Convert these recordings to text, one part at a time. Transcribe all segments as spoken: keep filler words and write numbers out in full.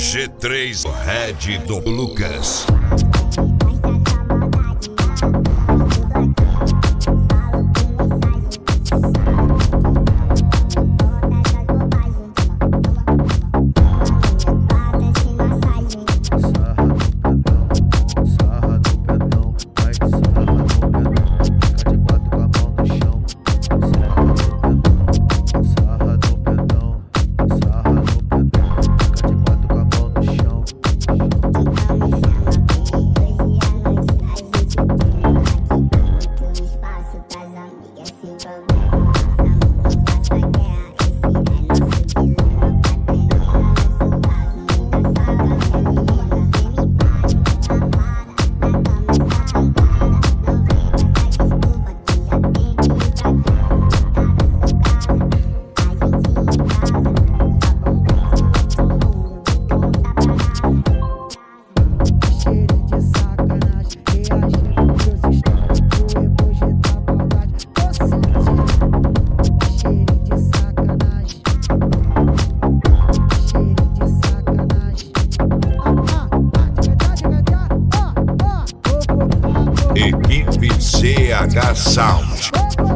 G três Red do Lucas. Equipe C H Sound.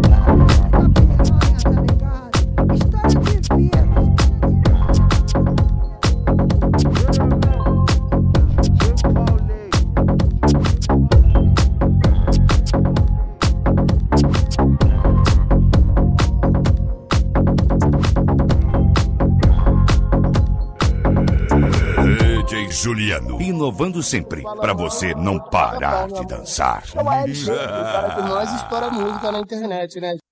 D J Juliano, inovando sempre, pra você não parar de dançar. O cara que nós estoura música na internet, né?